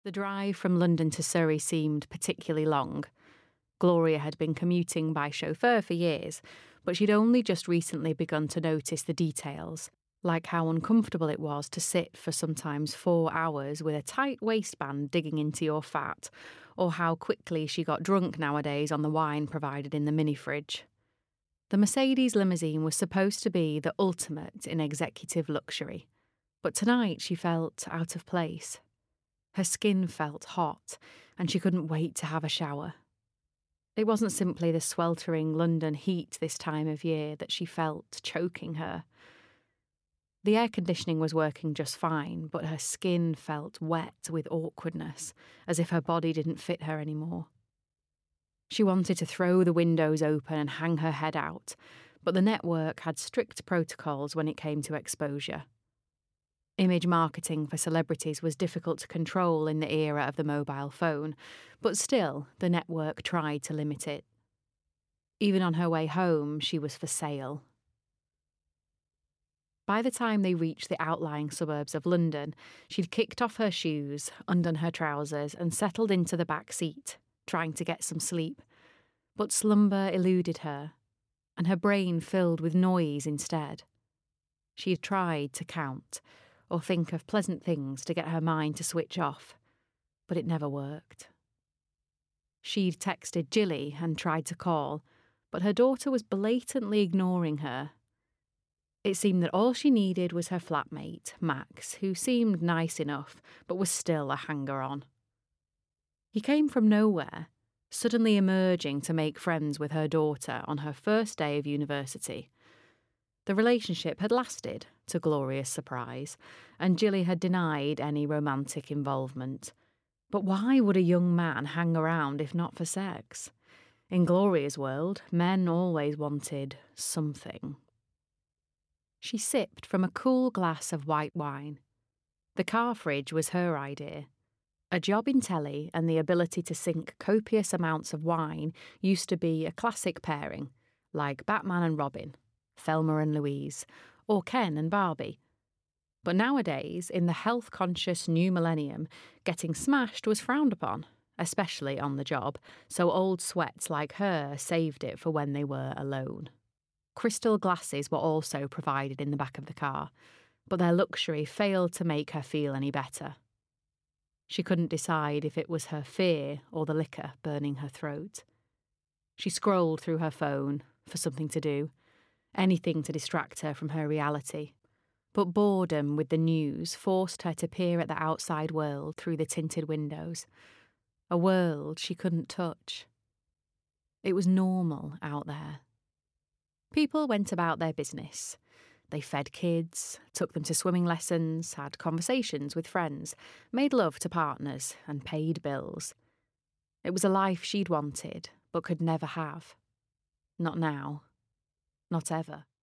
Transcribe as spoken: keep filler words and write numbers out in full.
The drive from London to Surrey seemed particularly long. Gloria had been commuting by chauffeur for years, but she'd only just recently begun to notice the details, like how uncomfortable it was to sit for sometimes four hours with a tight waistband digging into your fat, or how quickly she got drunk nowadays on the wine provided in the mini-fridge. The Mercedes limousine was supposed to be the ultimate in executive luxury, but tonight she felt out of place. Her skin felt hot, and she couldn't wait to have a shower. It wasn't simply the sweltering London heat this time of year that she felt choking her. The air conditioning was working just fine, but her skin felt wet with awkwardness, as if her body didn't fit her anymore. She wanted to throw the windows open and hang her head out, but the network had strict protocols when it came to exposure. Image marketing for celebrities was difficult to control in the era of the mobile phone, but still, the network tried to limit it. Even on her way home, she was for sale. By the time they reached the outlying suburbs of London, she'd kicked off her shoes, undone her trousers, and settled into the back seat, trying to get some sleep. But slumber eluded her, and her brain filled with noise instead. She had tried to count, or think of pleasant things to get her mind to switch off, but it never worked. She'd texted Jilly and tried to call, but her daughter was blatantly ignoring her. It seemed that all she needed was her flatmate, Max, who seemed nice enough, but was still a hanger-on. He came from nowhere, suddenly emerging to make friends with her daughter on her first day of university. The relationship had lasted, to Gloria's surprise, and Jilly had denied any romantic involvement. But why would a young man hang around if not for sex? In Gloria's world, men always wanted something. She sipped from a cool glass of white wine. The car fridge was her idea. A job in telly and the ability to sink copious amounts of wine used to be a classic pairing, like Batman and Robin, Thelma and Louise, or Ken and Barbie. But nowadays, in the health-conscious new millennium, getting smashed was frowned upon, especially on the job, so old sweats like her saved it for when they were alone. Crystal glasses were also provided in the back of the car, but their luxury failed to make her feel any better. She couldn't decide if it was her fear or the liquor burning her throat. She scrolled through her phone for something to do, anything to distract her from her reality. But boredom with the news forced her to peer at the outside world through the tinted windows, a world she couldn't touch. It was normal out there. People went about their business. They fed kids, took them to swimming lessons, had conversations with friends, made love to partners, and paid bills. It was a life she'd wanted, but could never have. Not now. Not ever.